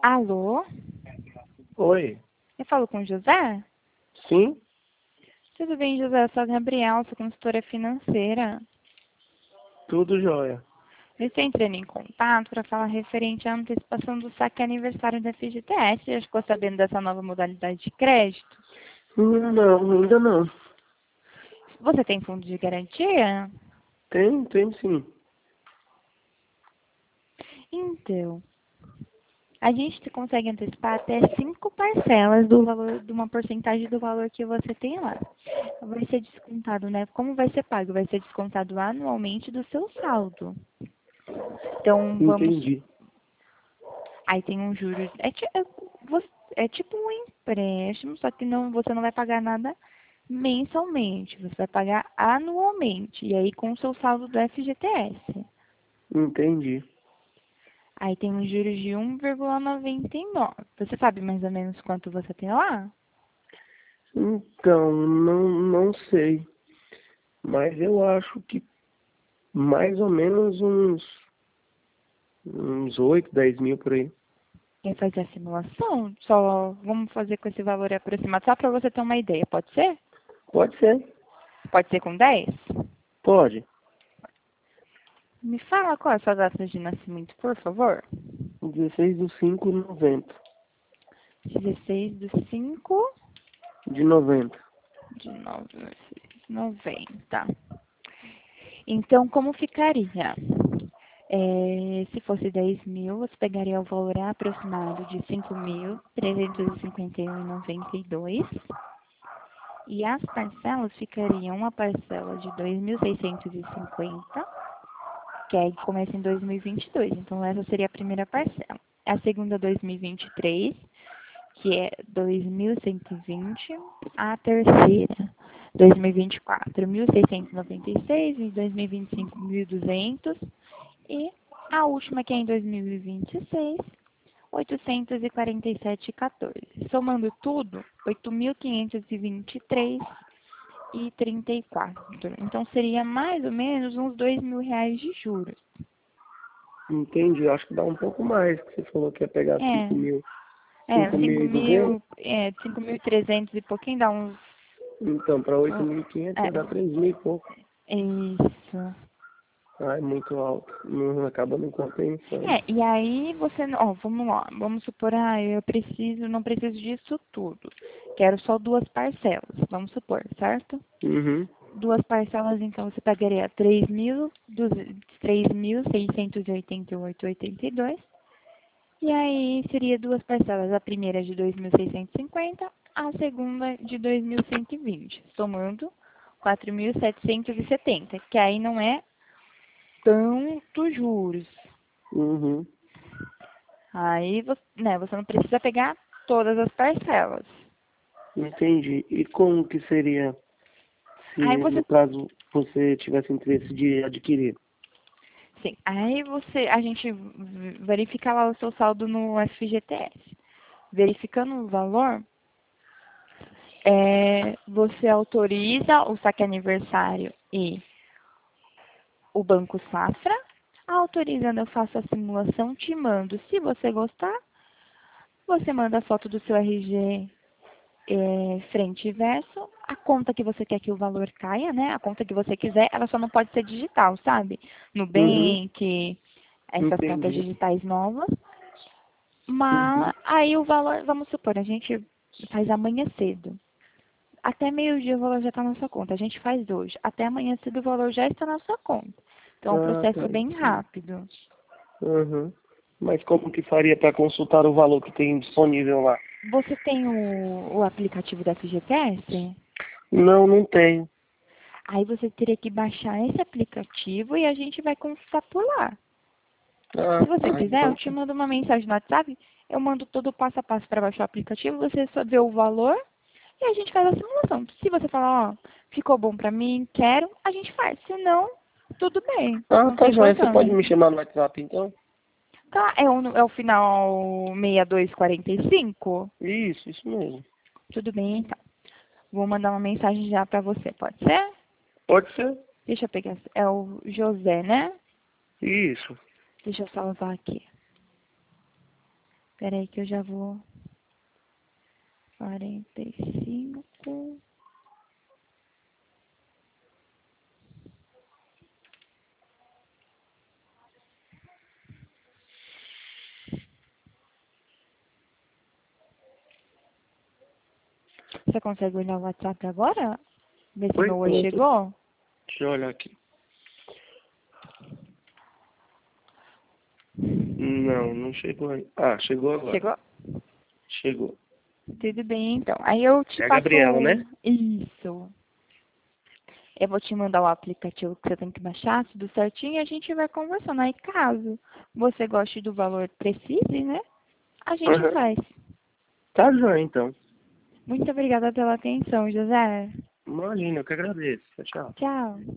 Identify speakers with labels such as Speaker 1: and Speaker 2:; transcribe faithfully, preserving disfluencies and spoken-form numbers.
Speaker 1: Alô?
Speaker 2: Oi.
Speaker 1: Eu falo com o José?
Speaker 2: Sim?
Speaker 1: Tudo bem, José? Eu sou a Gabriela, sou consultora financeira.
Speaker 2: Tudo jóia.
Speaker 1: Eu estou entrando em contato para falar referente à antecipação do saque aniversário da F G T S. Já ficou sabendo dessa nova modalidade de crédito?
Speaker 2: Hum, Não, ainda não.
Speaker 1: Você tem fundo de garantia?
Speaker 2: Tem, tem sim.
Speaker 1: Então, a gente consegue antecipar até cinco parcelas do valor, de uma porcentagem do valor que você tem lá. Vai ser descontado, né? Como vai ser pago? Vai ser descontado anualmente do seu saldo. Então, vamos.
Speaker 2: Entendi.
Speaker 1: Aí tem um juros. É, ti- é, você- é tipo um empréstimo, só que não, você não vai pagar nada mensalmente. Você vai pagar anualmente. E aí com o seu saldo do F G T S.
Speaker 2: Entendi.
Speaker 1: Aí tem um juros de um vírgula noventa e nove. Você sabe mais ou menos quanto você tem lá?
Speaker 2: Então, não, não sei. Mas eu acho que mais ou menos uns, uns oito, dez mil por aí.
Speaker 1: Quer fazer a simulação? Só vamos fazer com esse valor aproximado, só para você ter uma ideia. Pode ser?
Speaker 2: Pode ser.
Speaker 1: Pode ser com dez?
Speaker 2: Pode.
Speaker 1: Me fala qual é a sua data de nascimento, por favor.
Speaker 2: dezesseis do cinco de noventa.
Speaker 1: dezesseis de cinco
Speaker 2: De noventa.
Speaker 1: de noventa. Então, como ficaria? É, se fosse dez mil, você pegaria o valor aproximado de cinco mil trezentos e cinquenta e um vírgula noventa e dois. E as parcelas ficariam uma parcela de dois mil seiscentos e cinquenta, que aí começa em dois mil e vinte e dois. Então, essa seria a primeira parcela. A segunda, dois mil e vinte e três, que é dois mil cento e vinte. A terceira, dois mil e vinte e quatro, mil seiscentos e noventa e seis. Em dois mil e vinte e cinco, mil e duzentos. E a última, que é em dois mil e vinte e seis, oitocentos e quarenta e sete vírgula quatorze. Somando tudo, oito mil quinhentos e vinte e três vírgula trinta e quatro. Então, seria mais ou menos uns dois mil reais de juros.
Speaker 2: Entendi. Acho que dá um pouco mais, que você falou que ia pegar cinco
Speaker 1: É,
Speaker 2: mil.
Speaker 1: é,
Speaker 2: cinco mil
Speaker 1: cinco
Speaker 2: e duzentos.
Speaker 1: mil, é, cinco mil e trezentos e pouquinho dá uns.
Speaker 2: Então, para oito
Speaker 1: um-
Speaker 2: mil e quinhentos ia
Speaker 1: É,
Speaker 2: dar três mil e pouco.
Speaker 1: isso.
Speaker 2: Ah, é muito alto. Não acaba não compensando.
Speaker 1: É, e aí você, ó, vamos lá, vamos supor, ah, eu preciso, não preciso disso tudo. Quero só duas parcelas, vamos supor, certo?
Speaker 2: Uhum.
Speaker 1: Duas parcelas, então você pagaria três mil, três mil seiscentos e oitenta e oito vírgula oitenta e dois. E aí seria duas parcelas, a primeira de dois mil seiscentos e cinquenta, a segunda de dois mil cento e vinte, somando quatro mil setecentos e setenta, que aí não é tanto juros.
Speaker 2: Uhum.
Speaker 1: Aí você, né, você não precisa pegar todas as parcelas.
Speaker 2: Entendi. E como que seria se,
Speaker 1: Aí
Speaker 2: no
Speaker 1: você,
Speaker 2: caso, você tivesse interesse de adquirir?
Speaker 1: sim, aí você, a gente v- verifica lá o seu saldo no F G T S. Verificando o valor, é, você autoriza o saque aniversário e o Banco Safra. Autorizando, eu faço a simulação, te mando. Se você gostar, você manda a foto do seu R G é, frente e verso, a conta que você quer que o valor caia, né? A conta que você quiser, ela só não pode ser digital, sabe?
Speaker 2: Uhum.
Speaker 1: Nubank, essas contas
Speaker 2: Entendi.
Speaker 1: digitais novas.
Speaker 2: Uhum.
Speaker 1: Mas aí o valor, vamos supor, a gente faz amanhã cedo. Até meio-dia o valor já está na sua conta. A gente faz hoje. Até amanhã cedo o valor já está na sua conta. Então é um
Speaker 2: Ah, tá.
Speaker 1: processo bem
Speaker 2: Entendi.
Speaker 1: rápido.
Speaker 2: Uhum. Mas como que faria para consultar o valor que tem disponível lá?
Speaker 1: Você tem o, o aplicativo da F G T S?
Speaker 2: Não, não tenho.
Speaker 1: Aí você teria que baixar esse aplicativo e a gente vai consultar por lá. Se
Speaker 2: Ah,
Speaker 1: você
Speaker 2: tá.
Speaker 1: quiser, eu
Speaker 2: Então,
Speaker 1: te mando uma mensagem no WhatsApp, eu mando todo o passo a passo para baixar o aplicativo, você só vê o valor e a gente faz a simulação. Se você falar, ó, ficou bom para mim, quero, a gente faz. Se não, tudo bem,
Speaker 2: ah,
Speaker 1: não
Speaker 2: tá
Speaker 1: tem
Speaker 2: joia. Você pode
Speaker 1: problema.
Speaker 2: me chamar no WhatsApp, então?
Speaker 1: Tá, é o, é o final seis dois quatro cinco?
Speaker 2: Isso, isso mesmo.
Speaker 1: Tudo bem, então. Vou mandar uma mensagem já para você, pode ser?
Speaker 2: Pode ser?
Speaker 1: Deixa eu pegar, é o José, né?
Speaker 2: Isso.
Speaker 1: Deixa eu salvar aqui. Espera aí que eu já vou. quarenta e cinco. Você consegue olhar o WhatsApp agora? Ver se
Speaker 2: Oi?
Speaker 1: meu oi chegou?
Speaker 2: Deixa eu olhar aqui. Não, não chegou aí. Ah, chegou agora.
Speaker 1: Chegou?
Speaker 2: Chegou.
Speaker 1: Tudo bem, então. Aí eu te
Speaker 2: É a
Speaker 1: passo...
Speaker 2: Gabriela, né?
Speaker 1: Isso. Eu vou te mandar o aplicativo que você tem que baixar, tudo certinho, e a gente vai conversando. Aí, caso você goste do valor, precise, né? A gente
Speaker 2: Aham.
Speaker 1: faz.
Speaker 2: Tá joia, então.
Speaker 1: Muito obrigada pela atenção, José.
Speaker 2: Imagina, eu que agradeço. Tchau, tchau.
Speaker 1: Tchau.